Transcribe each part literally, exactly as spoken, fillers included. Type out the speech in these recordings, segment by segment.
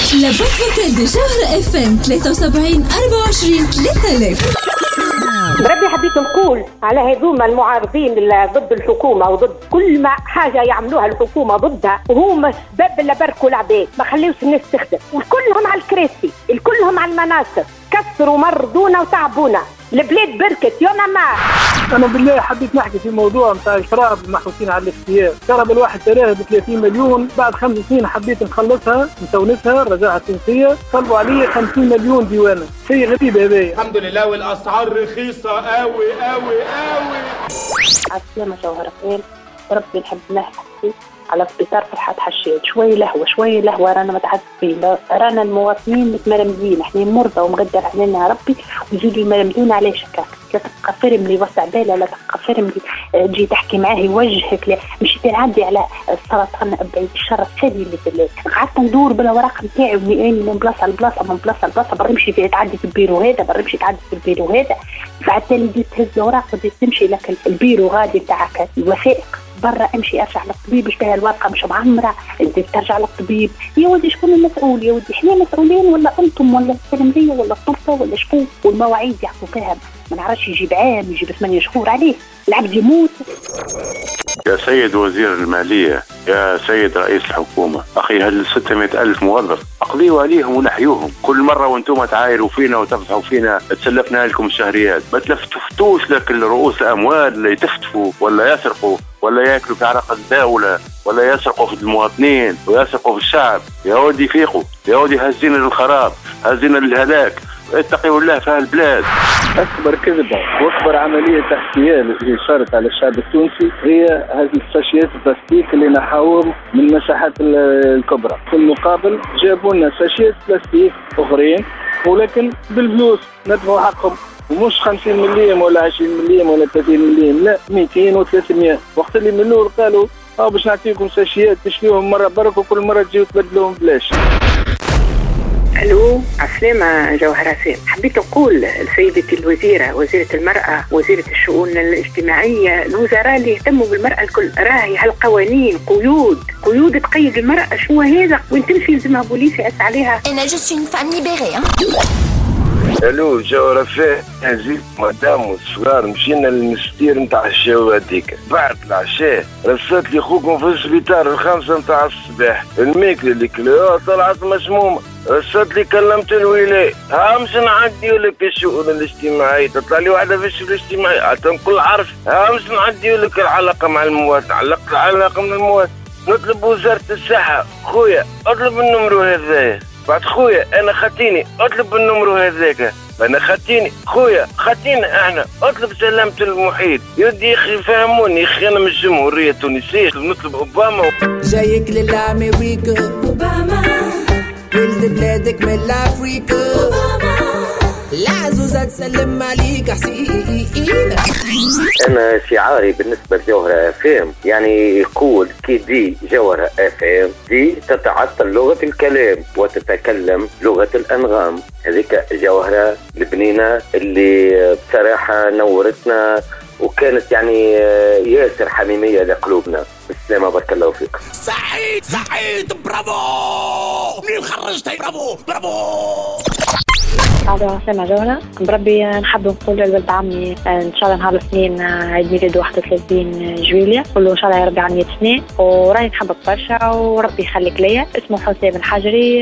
لابد فوكال دي جوهرة اف ام ثلاثة وسبعين أربعة وعشرين ثلاثة آلاف. بربي حبيت نقول على هذوما المعارضين ضد الحكومة وضد كل ما حاجة يعملوها الحكومة ضدها، وهم سبب اللي بركوا العباد، ما خليوش الناس تخدم، وكلهم على الكراسي، الكلهم على المناصب، كسروا مرضونا وتعبونا، البلاد بركت يوم ما. أنا بالله حبيت نحكي في موضوع نتاع الشراب المحوسين على الاختيار. شرب الواحد شراه ب ثلاثين مليون، بعد خمس سنين حبيت نخلصها نتونسها الرجاعة التونسية، طلبوا علي خمسين مليون ديوانة، شيء غريب هذايا. الحمد لله والأسعار رخيصة قوي قوي قوي. عسلامة جوهرة خير، ربي نحب نحكي على سبيطار فرحات حشاد. شوي لهوة شوي لهوة رانا متعذبين، رانا المواطنين متمرمدين، احنا مرضى ومقدر علينا ربي ويزيدوا يمرمدون عليه شكاك. لا تبقى فرم اللي وسع باله، لا تبقى فرم اللي تجي تحكي معاه يوجهك، لا مشيت نعدي على السرطان بعيد الشر الثاني اللي في الليل، قعدت ندور بالأوراق نتاعي من بلاصة لبلاصة من بلاصة لبلاصة، برا نمشي في تعدي في البيرو هذا، برا نمشي تعدي في البيرو هذا، بعد تالي بديت تهز الأوراق بديت تمشي لك البيرو غادي بتاعك الوثائق، برا امشي ارجع للطبيب باش بها الورقه مش معمره، انت ترجع للطبيب. يا ودي شكون المسؤول؟ يا ودي احنا مسؤولين ولا انتم ولا السلمريه ولا السلطه ولا شكون؟ والمواعيد يعطوا فيها ما نعرفش، يجيب عام يجيب ثمانية شهور عليه، العبد يموت. يا سيد وزير المالية، يا سيد رئيس الحكومة، أخي هل ستمائة ألف موظف أقضيوا عليهم ونحيوهم؟ كل مرة وانتم تعايروا فينا وتفضحوا فينا تسلفنا لكم الشهريات، ما تلفتفتوش لك رؤوس الأموال اللي تفتفوا ولا يسرقوا ولا يأكلوا في عرق الدولة ولا يسرقوا في المواطنين ويسرقوا في الشعب. يا ودي فيقوا، يا ودي هزينا للخراب، هزينا للهلاك، اتقوا الله في هالبلاد. أكبر كذبة وأكبر عملية احتيال اللي صارت على الشعب التونسي هي هذه الساشيات البلاستيك اللي نحاوهم من المساحات الكبرى. في المقابل جابوا لنا ساشيات بلاستيك أخرين ولكن بالفلوس ندفعوا حقهم، ومش خمسين مليم ولا عشرين مليم ولا ثلاثين مليم، لا مئتين وثلاثمائة. وقت اللي من الأول قالوا أو باش نعطيكم ساشيات تشتريهم مرة برك وكل مرة تجيو تبدلوهم بلاش. الو عسلامة جوهرة سام، حبيت نقول لسيدة الوزيرة وزيرة المرأة وزيرة الشؤون الاجتماعية، الوزراء اللي يهتموا بالمرأة الكل، راهي هالقوانين قيود قيود تقيد المرأة، شنو هذا؟ وين تمشي لازمها بوليس يأس عليها. أنا جست une femme libérée. الو جوهرة فيه هزيت مدام والصغار، مشينا للمستير نتاع الشاو هذيك، بعد العشاء رصت لي خوكم في السبيطار الخامسة نتاع الصباح، الماكلة اللي كلوها طلعت مسمومة، رصت لي كلمت الولاية، ها مش نعديو لك الشؤون الاجتماعية، تطلع لي واحدة في الشؤون الاجتماعية، حتى نقول عرف، ها مش نعديو لك العلاقة مع المواطن، علقت العلاقة من المواطن، نطلب وزارة الصحة، خويا اطلب النمرو هذايا، بعد خويا انا خاتيني اطلب النمرو هذاك، انا خاتيني خويا خاتينا احنا اطلب سلامة المحيط، يودي اخي فهموني اخي انا من الجمهورية التونسية نطلب اوباما. جايك للامريكا اوباما، ولد بلادك من الافريكا اوباما، العزوزة تسلم عليك حسين. أنا شعاري بالنسبة لجوهرة اف ام يعني يقول كي دي جوهرة اف ام دي تتعطل لغة الكلام وتتكلم لغة الأنغام. هذيك جوهرة البنينة اللي بصراحة نورتنا وكانت يعني ياسر حميمية لقلوبنا. بالسلامة بارك الله فيك. سعيد سعيد برافو، منين خرجتي؟ برافو برافو. هذا سامع جوهرة، بربي نحب نقول لولد عمي ان شاء الله نهار الاثنين عيد ميلاد واحد وثلاثين جويلية، نقول له ان شاء الله يربي على مية سنة وراي نحبك برشا وربي يخليك ليا. اسمه حسام الحجري.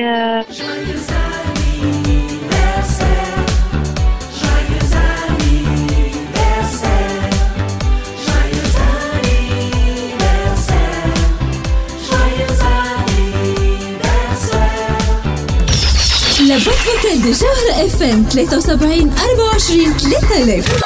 لابد فوكال دي جوهرة اف ام ثلاثة وسبعين أربعة وعشرين ثلاثة آلاف.